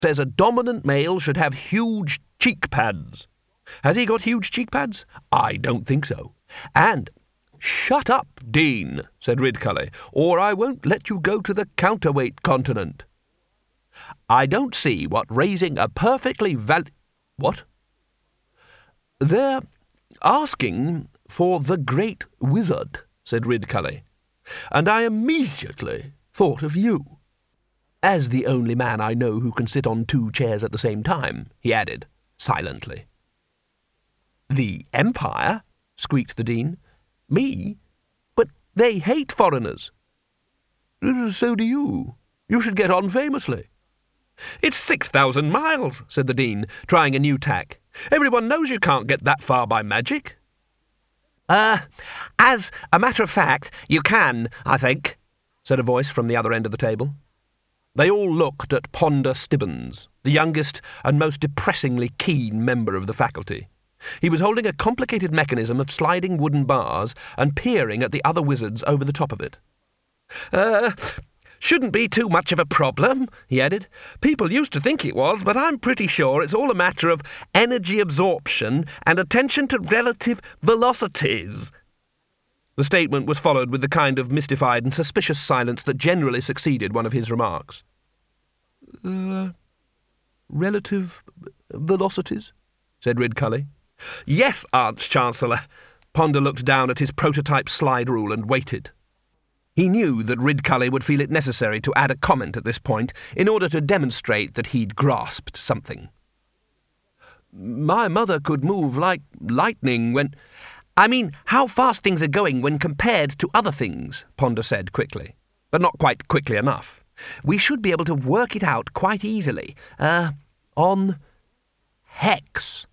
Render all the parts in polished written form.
says a dominant male should have huge cheek pads. Has he got huge cheek pads? I don't think so. And, shut up, Dean, said Ridcully, or I won't let you go to the counterweight continent. I don't see what raising a perfectly What? They're asking for the Great Wizard, said Ridcully, and I immediately thought of you. As the only man I know who can sit on 2 chairs at the same time, he added, silently. The Empire? Squeaked the Dean. Me? But they hate foreigners. So do you. You should get on famously. It's 6,000 miles, said the Dean, trying a new tack. Everyone knows you can't get that far by magic. As a matter of fact, you can, I think, said a voice from the other end of the table. They all looked at Ponder Stibbons, the youngest and most depressingly keen member of the faculty. He was holding a complicated mechanism of sliding wooden bars and peering at the other wizards over the top of it. Shouldn't be too much of a problem, he added. People used to think it was, but I'm pretty sure it's all a matter of energy absorption and attention to relative velocities. The statement was followed with the kind of mystified and suspicious silence that generally succeeded one of his remarks. Relative velocities? Said Ridcully. Yes, Arch-Chancellor. Ponder looked down at his prototype slide rule and waited. He knew that Ridcully would feel it necessary to add a comment at this point in order to demonstrate that he'd grasped something. My mother could move like lightning when... I mean, how fast things are going when compared to other things, Ponder said quickly, but not quite quickly enough. We should be able to work it out quite easily. On Hex.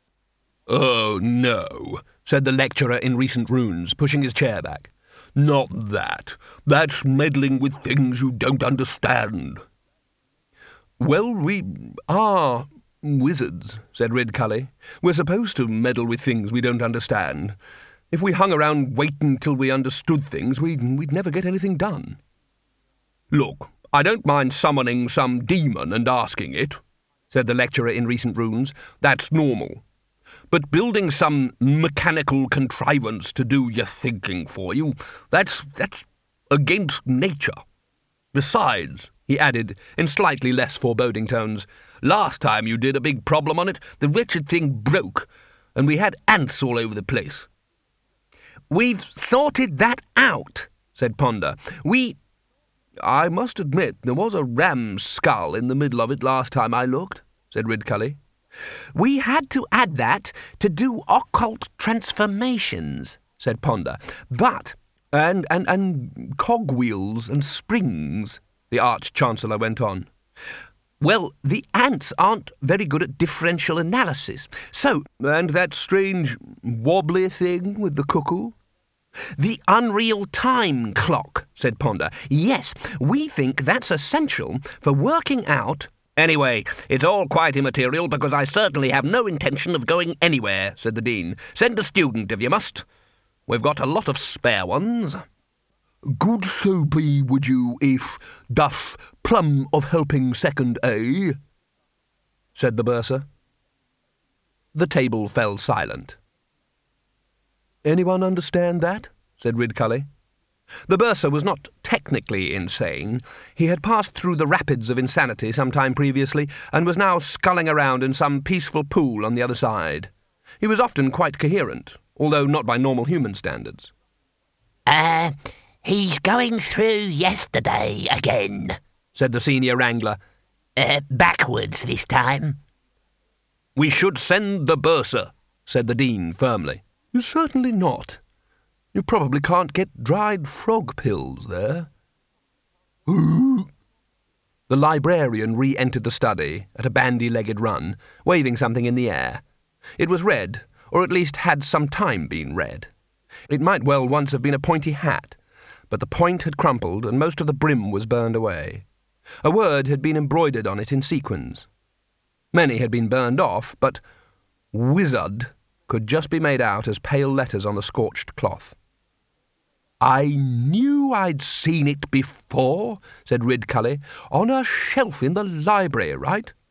Oh, no, said the lecturer in recent runes, pushing his chair back. Not that. That's meddling with things you don't understand. Well, we are wizards, said Ridcully. We're supposed to meddle with things we don't understand. If we hung around waiting till we understood things, we'd never get anything done. Look, I don't mind summoning some demon and asking it, said the lecturer in recent runes. That's normal. But building some mechanical contrivance to do your thinking for you, that's against nature. Besides, he added, in slightly less foreboding tones, last time you did a big problem on it, the wretched thing broke, and we had ants all over the place. We've sorted that out, said Ponder. I must admit, there was a ram's skull in the middle of it last time I looked, said Ridcully. We had to add that to do occult transformations, said Ponder. But, and cogwheels and springs, the Arch-Chancellor went on. Well, the ants aren't very good at differential analysis, so... And that strange wobbly thing with the cuckoo? The unreal time clock, said Ponder. Yes, we think that's essential for working out... Anyway, it's all quite immaterial because I certainly have no intention of going anywhere, said the Dean. Send a student if you must. We've got a lot of spare ones. Good so be, would you, if doth plum of helping second, eh? Said the bursar. The table fell silent. Anyone understand that? Said Ridcully. The bursar was not technically insane. He had passed through the rapids of insanity some time previously, and was now sculling around in some peaceful pool on the other side. He was often quite coherent, although not by normal human standards. He's going through yesterday again, said the senior wrangler. Backwards this time. We should send the bursar, said the Dean firmly. Certainly not. You probably can't get dried frog pills there. Ooh. The librarian re-entered the study at a bandy-legged run, waving something in the air. It was red, or at least had some time been red. It might well once have been a pointy hat, but the point had crumpled and most of the brim was burned away. A word had been embroidered on it in sequins. Many had been burned off, but wizard could just be made out as pale letters on the scorched cloth. I knew I'd seen it before, said Ridcully. On a shelf in the library, right?